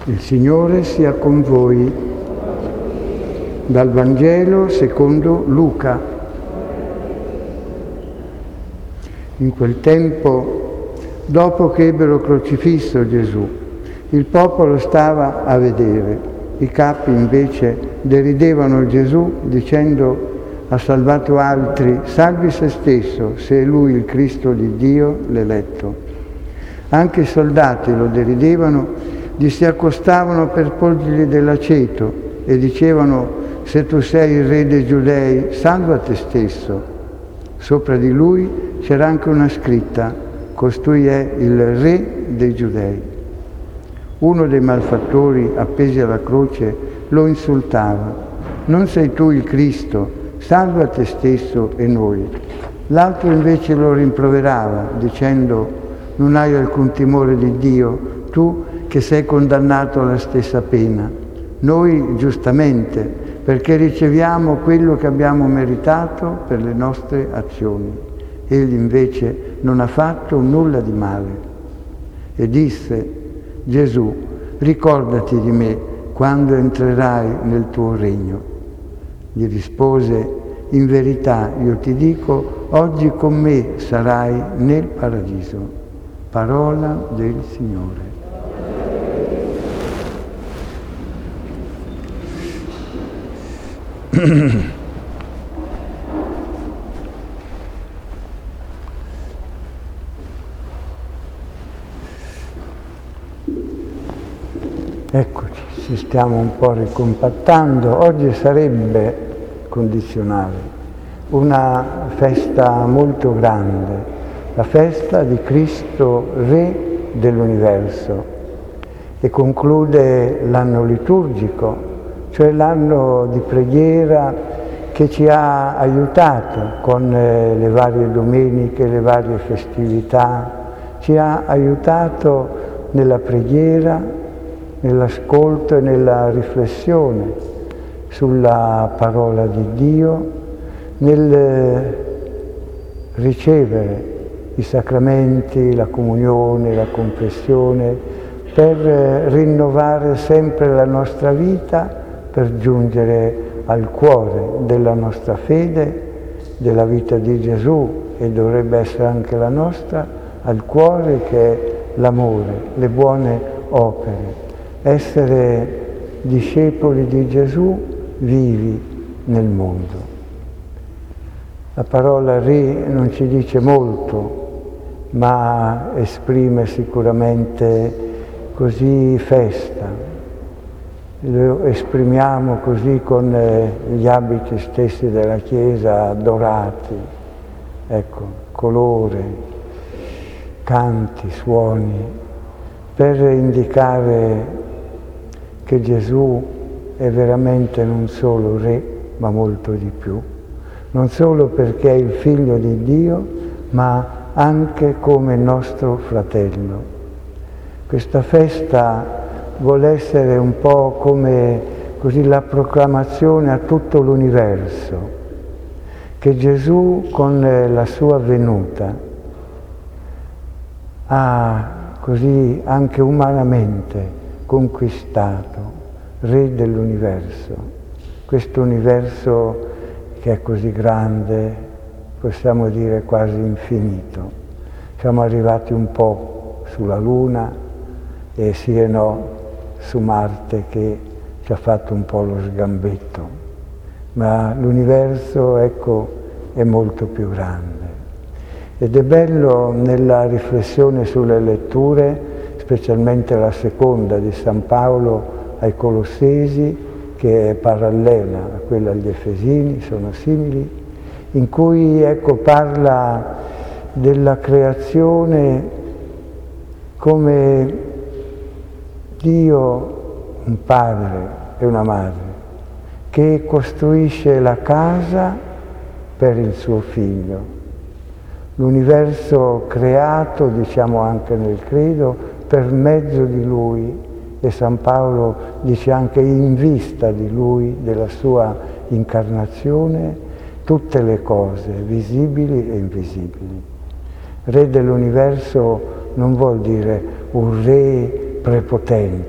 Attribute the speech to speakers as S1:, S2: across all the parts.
S1: Il Signore sia con voi. Dal Vangelo secondo Luca. In quel tempo, dopo che ebbero crocifisso Gesù, il popolo stava a vedere. I capi invece deridevano Gesù dicendo: ha salvato altri, salvi se stesso, se è lui il Cristo di Dio, l'eletto. Anche i soldati lo deridevano, gli si accostavano per porgergli dell'aceto e dicevano: se tu sei il re dei Giudei, salva te stesso. Sopra di lui c'era anche una scritta: costui è il re dei Giudei. Uno dei malfattori appesi alla croce lo insultava: non sei tu il Cristo, salva te stesso e noi. L'altro invece lo rimproverava dicendo: non hai alcun timore di Dio, tu che sei condannato alla stessa pena. Noi giustamente, perché riceviamo quello che abbiamo meritato per le nostre azioni. Egli invece non ha fatto nulla di male. E disse: Gesù, ricordati di me quando entrerai nel tuo regno. Gli rispose: in verità io ti dico, oggi con me sarai nel paradiso. Parola del Signore. Eccoci, ci stiamo un po' ricompattando. Oggi sarebbe condizionale una festa molto grande, la festa di Cristo Re dell'universo, e conclude l'anno liturgico, cioè l'anno di preghiera che ci ha aiutato con le varie domeniche, le varie festività, ci ha aiutato nella preghiera, nell'ascolto e nella riflessione sulla parola di Dio, nel ricevere i sacramenti, la comunione, la confessione, per rinnovare sempre la nostra vita, per giungere al cuore della nostra fede, della vita di Gesù, e dovrebbe essere anche la nostra, al cuore che è l'amore, le buone opere. Essere discepoli di Gesù vivi nel mondo. La parola Re non ci dice molto, ma esprime sicuramente così festa. Lo esprimiamo così con gli abiti stessi della Chiesa dorati, ecco, colore, canti, suoni, per indicare che Gesù è veramente non solo Re, ma molto di più. Non solo perché è il Figlio di Dio, ma anche come nostro fratello. Questa festa vuole essere un po' come così la proclamazione a tutto l'universo che Gesù con la sua venuta ha così anche umanamente conquistato, Re dell'universo. Questo universo che è così grande, possiamo dire quasi infinito. Siamo arrivati un po' sulla Luna e sì e no su Marte, che ci ha fatto un po' lo sgambetto, ma l'universo, ecco, è molto più grande. Ed è bello nella riflessione sulle letture, specialmente la seconda di San Paolo ai Colossesi, che è parallela a quella agli Efesini, sono simili, in cui, ecco, parla della creazione come Dio, un padre e una madre, che costruisce la casa per il suo figlio. L'universo creato, diciamo anche nel credo, per mezzo di lui, e San Paolo dice anche in vista di lui, della sua incarnazione, tutte le cose, visibili e invisibili. Re dell'universo non vuol dire un re prepotente,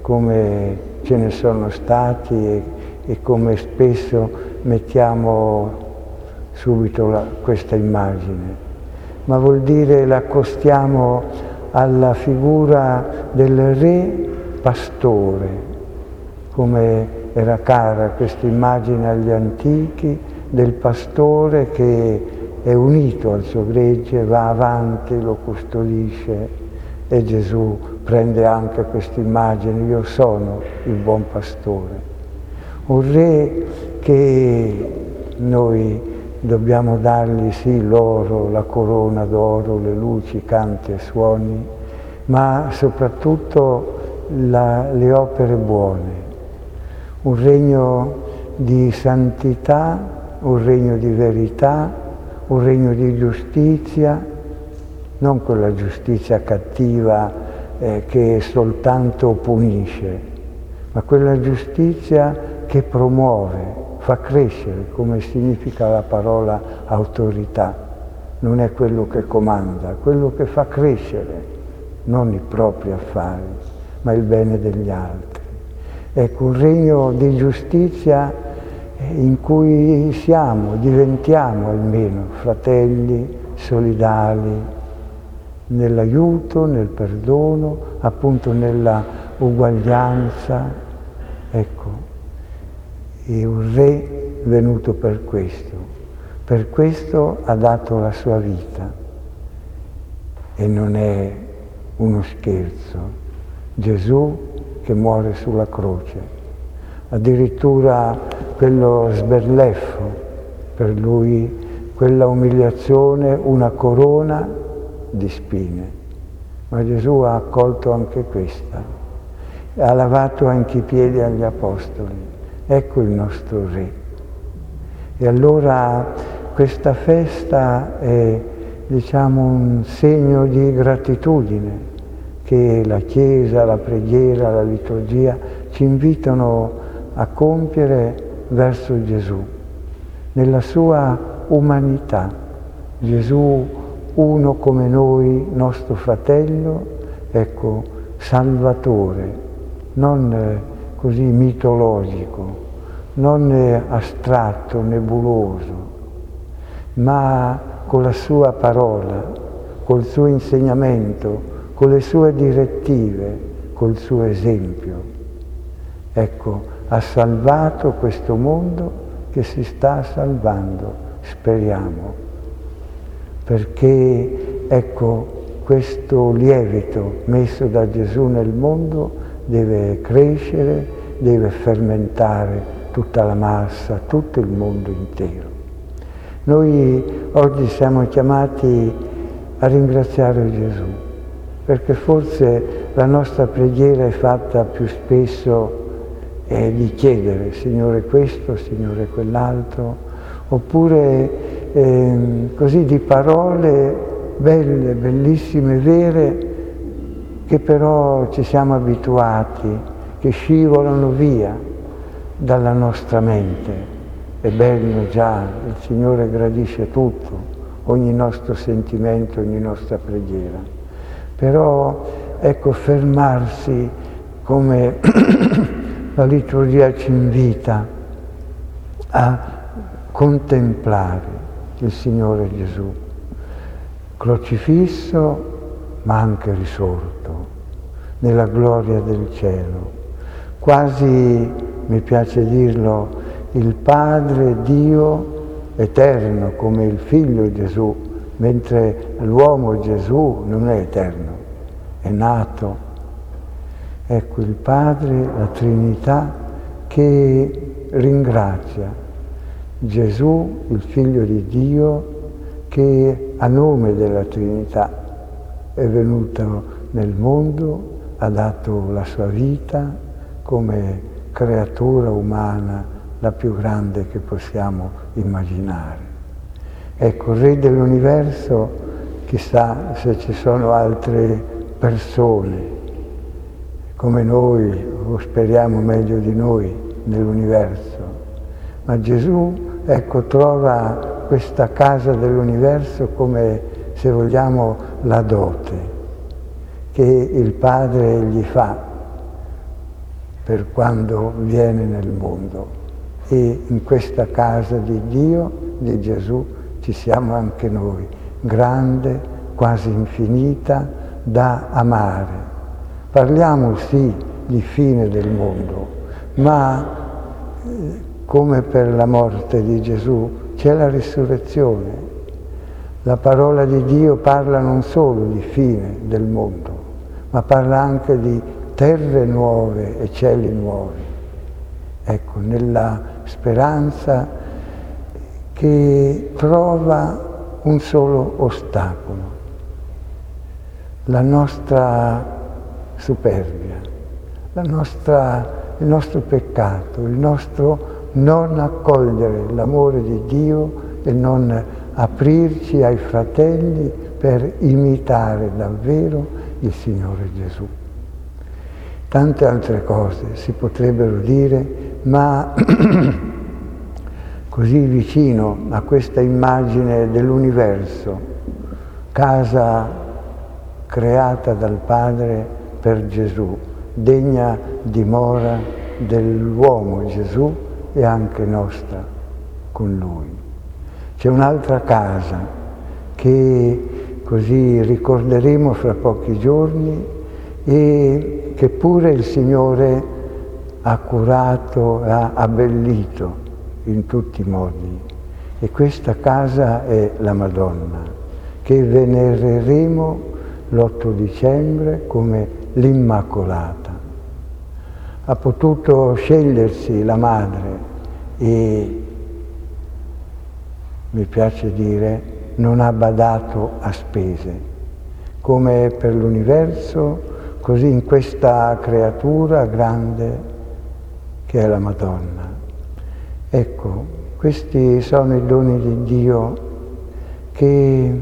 S1: come ce ne sono stati e come spesso mettiamo subito questa immagine, ma vuol dire l'accostiamo alla figura del re pastore, come era cara questa immagine agli antichi del pastore che è unito al suo gregge, va avanti, lo custodisce, e Gesù prende anche questa immagine: io sono il buon pastore. Un re che noi dobbiamo dargli sì l'oro, la corona d'oro, le luci, canti e suoni, ma soprattutto le opere buone. Un regno di santità, un regno di verità, un regno di giustizia, non quella giustizia cattiva che soltanto punisce, ma quella giustizia che promuove, fa crescere, come significa la parola autorità. Non è quello che comanda, quello che fa crescere, non i propri affari, ma il bene degli altri. Ecco, un regno di giustizia in cui diventiamo almeno fratelli solidali, nell'aiuto, nel perdono, appunto nella uguaglianza. Ecco, è un re venuto per questo ha dato la sua vita, e non è uno scherzo. Gesù che muore sulla croce, addirittura quello sberleffo, per lui quella umiliazione, una corona di spine, ma Gesù ha accolto anche questa, ha lavato anche i piedi agli apostoli. Ecco il nostro Re. E allora questa festa è, un segno di gratitudine che la Chiesa, la preghiera, la liturgia ci invitano a compiere verso Gesù, nella sua umanità. Gesù uno come noi, nostro fratello, ecco, salvatore, non così mitologico, non astratto, nebuloso, ma con la sua parola, col suo insegnamento, con le sue direttive, col suo esempio. Ecco, ha salvato questo mondo che si sta salvando, speriamo, perché ecco, questo lievito messo da Gesù nel mondo deve crescere, deve fermentare tutta la massa, tutto il mondo intero. Noi oggi siamo chiamati a ringraziare Gesù, perché forse la nostra preghiera è fatta più spesso di chiedere, Signore questo, Signore quell'altro, oppure così di parole belle, bellissime, vere, che però ci siamo abituati, che scivolano via dalla nostra mente. È bello già, il Signore gradisce tutto, ogni nostro sentimento, ogni nostra preghiera. Però ecco, fermarsi come la liturgia ci invita a contemplare il Signore Gesù, crocifisso ma anche risorto, nella gloria del cielo. Quasi, mi piace dirlo, il Padre Dio eterno come il Figlio Gesù, mentre l'uomo Gesù non è eterno, è nato. Ecco il Padre, la Trinità, che ringrazia Gesù, il Figlio di Dio, che a nome della Trinità è venuto nel mondo, ha dato la sua vita come creatura umana, la più grande che possiamo immaginare. Ecco, il Re dell'universo, chissà se ci sono altre persone come noi, o speriamo meglio di noi, nell'universo. Ma Gesù, ecco, trova questa casa dell'universo come, se vogliamo, la dote che il Padre gli fa per quando viene nel mondo. E in questa casa di Dio, di Gesù, ci siamo anche noi, grande, quasi infinita, da amare. Parliamo sì di fine del mondo, ma come per la morte di Gesù c'è la risurrezione. La parola di Dio parla non solo di fine del mondo, ma parla anche di terre nuove e cieli nuovi. Ecco, nella speranza che trova un solo ostacolo, la nostra superbia, il nostro peccato, il nostro non accogliere l'amore di Dio e non aprirci ai fratelli per imitare davvero il Signore Gesù. Tante altre cose si potrebbero dire, ma così vicino a questa immagine dell'universo, casa creata dal Padre per Gesù, degna dimora dell'uomo Gesù e anche nostra con Lui. C'è un'altra casa che così ricorderemo fra pochi giorni e che pure il Signore ha curato, ha abbellito in tutti i modi. E questa casa è la Madonna, che venereremo l'8 dicembre come l'Immacolata. Ha potuto scegliersi la madre e, mi piace dire, non ha badato a spese. Come per l'universo, così in questa creatura grande che è la Madonna. Ecco, questi sono i doni di Dio che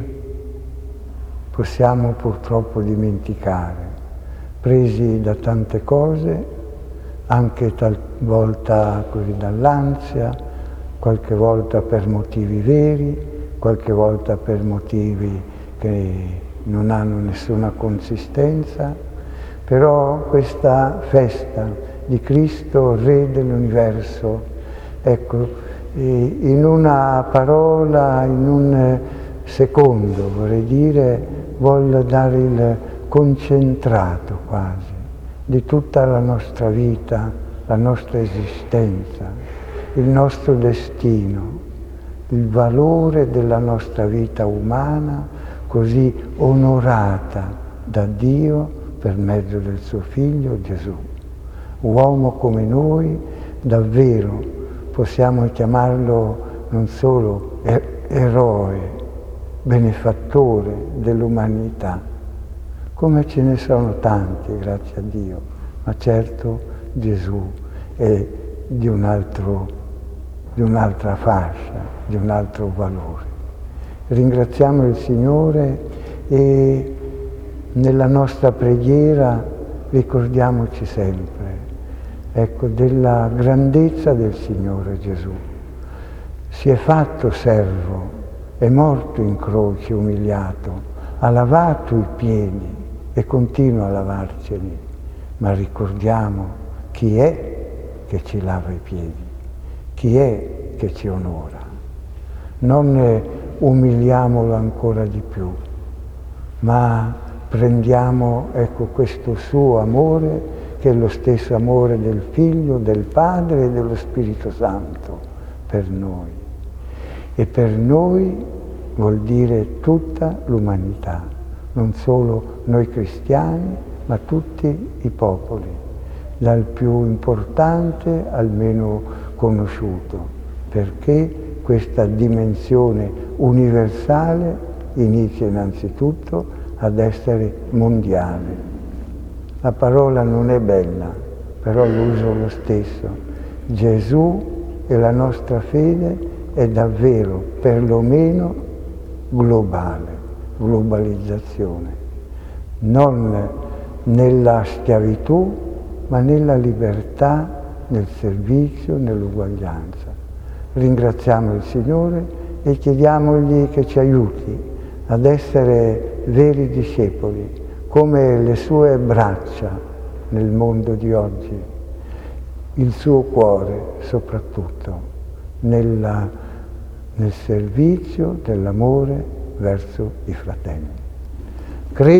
S1: possiamo purtroppo dimenticare, presi da tante cose, anche talvolta così dall'ansia, qualche volta per motivi veri, qualche volta per motivi che non hanno nessuna consistenza, però questa festa di Cristo, Re dell'universo, ecco, in una parola, in un secondo, vorrei dire, vuol dare il concentrato quasi di tutta la nostra vita, la nostra esistenza, il nostro destino, il valore della nostra vita umana così onorata da Dio per mezzo del suo Figlio Gesù. Uomo come noi, davvero possiamo chiamarlo non solo eroe, benefattore dell'umanità, come ce ne sono tanti, grazie a Dio, ma certo Gesù è di un'altra fascia, di un altro valore. Ringraziamo il Signore e nella nostra preghiera ricordiamoci sempre, ecco, della grandezza del Signore Gesù. Si è fatto servo, è morto in croce umiliato, ha lavato i piedi e continua a lavarceli, ma ricordiamo chi è che ci lava i piedi, chi è che ci onora. Non umiliamolo ancora di più, ma prendiamo, ecco, questo suo amore, che è lo stesso amore del Figlio, del Padre e dello Spirito Santo per noi. E per noi vuol dire tutta l'umanità, non solo noi cristiani, ma tutti i popoli, dal più importante al meno conosciuto, perché questa dimensione universale inizia innanzitutto ad essere mondiale. La parola non è bella, però l'uso lo stesso. Gesù e la nostra fede è davvero, perlomeno, globale, globalizzazione. Non nella schiavitù, ma nella libertà, nel servizio, nell'uguaglianza. Ringraziamo il Signore e chiediamogli che ci aiuti ad essere veri discepoli, come le sue braccia nel mondo di oggi, il suo cuore soprattutto nel servizio dell'amore verso i fratelli.